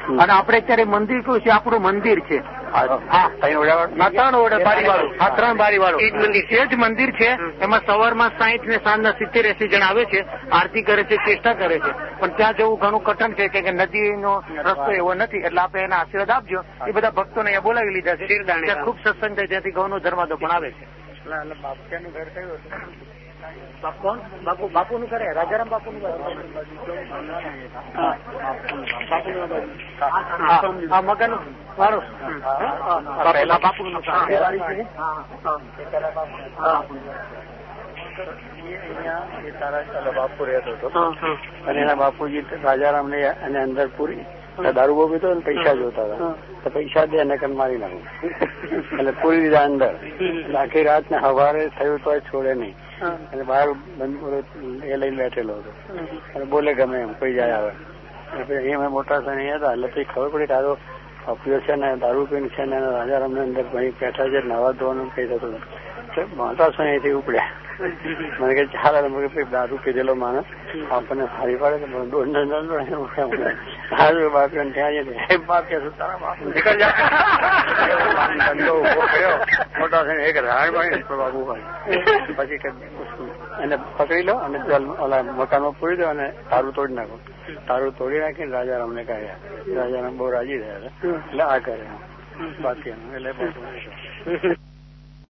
અને આપણે અત્યારે મંદિર કયું છે? આપણું મંદિર છે. ત્રણ બારી વાળું એ જ મંદિર છે. એમાં સવારમાં 60 ને સાંજના 70-80 જણ આવે છે, આરતી કરે છે, ચેષ્ટા કરે છે. પણ ત્યાં જવું ઘણું કઠણ છે કે નદીનો રસ્તો એવો નથી. એટલે આપણે એના આશીર્વાદ આપજો. એ બધા ભક્તોને અહીંયા બોલાવી લીધા છે. ત્યાં ખૂબ સત્સંગ થાય, ત્યાંથી ઘઉંનો ધર્માદો પણ આવે છે. બાપુનું ઘર કયું હતું? કોણ? બાપુનું કરે રાજારામ બાપુનું ઘર. મકાન વાળો પેલા બાપુનું બાપુ રહેતો હતો અને એના બાપુજી રાજારામ ને અને અંદર પૂરી દારૂ બહુ પીતો ને પૈસા જોતા હતા. તો પૈસા દે એને કન મારી નાખું એટલે પૂરી દીધા અંદર. આખી રાત ને સવારે થયું તો છોડે નહીં. એટલે બહાર એ લઈને બેઠેલો હતો અને બોલે ગમે એમ કોઈ જાય આવે. એ અમે મોટા થઈને હતા એટલે પછી ખબર પડી તારો પીઓ છે ને દારૂ પીને છે ને રાજારામને અંદર બેઠા છે, નવા ધોવાનું કઈ થતું મોટા થઈને અહીંથી ઉપડ્યા. મને કે ચાલ દારૂ પીધેલો માણસ આપણને હારી પાડે તો સારું બાપી ત્યાં બાપ કે તારા બાપ નીકળ જાય. ધંધો ઉભો કર્યો મોટા થઈને એક રાડ બાબુ પછી એને પકડી લો અને ઓલા મકાનમાં પૂરી દો અને તારું તોડી નાખો. તારું તોડી નાખીને રાજારામને કહ્યા. રાજારામ બહુ રાજી થયા એટલે આ કરે બાકી એટલે